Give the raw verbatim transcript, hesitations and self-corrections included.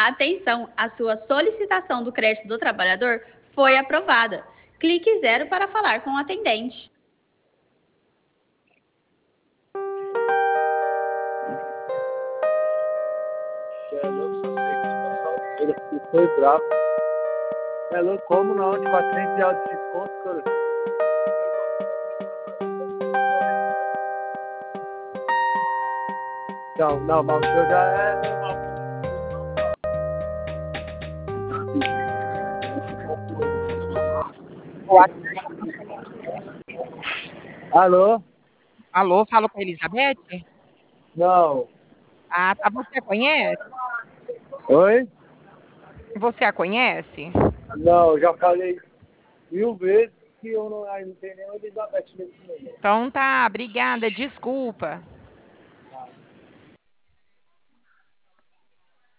Atenção, a sua solicitação do crédito do trabalhador foi aprovada. Clique zero para falar com o atendente. É louco, só sei que uma salteira, porque foi bravo. É louco, como não? De quatrocentos reais de desconto, cara. Não, não, mas o senhor já é. Alô? Alô, falo com a Elizabeth? Não. Ah, tá. Você a conhece? Oi? Você a conhece? Não, já falei mil vezes que eu não, aí não tenho nem Elizabeth nesse momento. Então tá, obrigada, desculpa.